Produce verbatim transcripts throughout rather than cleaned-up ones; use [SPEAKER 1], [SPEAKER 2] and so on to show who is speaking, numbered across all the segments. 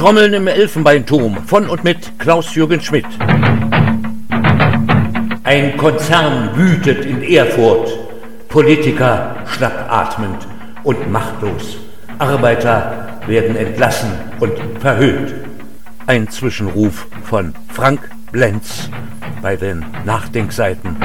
[SPEAKER 1] Trommeln im Elfenbeinturm von und mit Klaus-Jürgen Schmidt. Ein Konzern wütet in Erfurt, Politiker schnappatmend und machtlos. Arbeiter werden entlassen und verhöhnt. Ein Zwischenruf von Frank Blenz bei den Nachdenkseiten.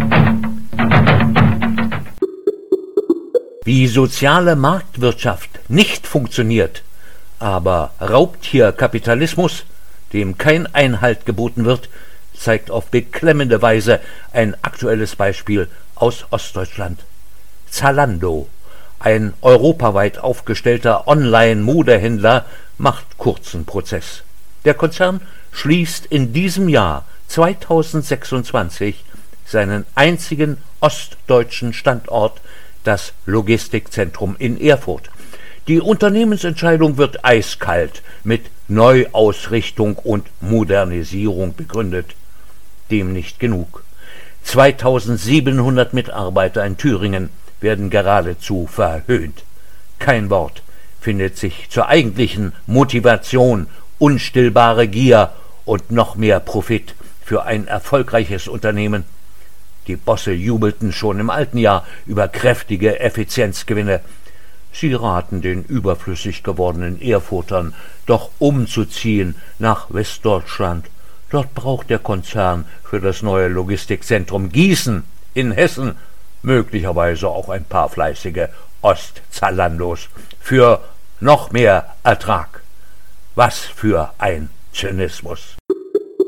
[SPEAKER 1] Wie soziale Marktwirtschaft nicht funktioniert, aber Raubtierkapitalismus, dem kein Einhalt geboten wird, zeigt auf beklemmende Weise ein aktuelles Beispiel aus Ostdeutschland. Zalando, ein europaweit aufgestellter Online-Modehändler, macht kurzen Prozess. Der Konzern schließt in diesem Jahr zweitausendsechsundzwanzig seinen einzigen ostdeutschen Standort, das Logistikzentrum in Erfurt. Die Unternehmensentscheidung wird eiskalt mit Neuausrichtung und Modernisierung begründet. Dem nicht genug. zweitausendsiebenhundert Mitarbeiter in Thüringen werden geradezu verhöhnt. Kein Wort findet sich zur eigentlichen Motivation, unstillbare Gier und noch mehr Profit für ein erfolgreiches Unternehmen. Die Bosse jubelten schon im alten Jahr über kräftige Effizienzgewinne. Sie raten den überflüssig gewordenen Erfurtern, doch umzuziehen nach Westdeutschland. Dort braucht der Konzern für das neue Logistikzentrum Gießen in Hessen möglicherweise auch ein paar fleißige Ostzalandos für noch mehr Ertrag. Was für ein Zynismus!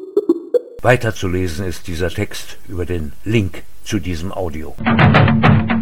[SPEAKER 1] Weiterzulesen ist dieser Text über den Link zu diesem Audio.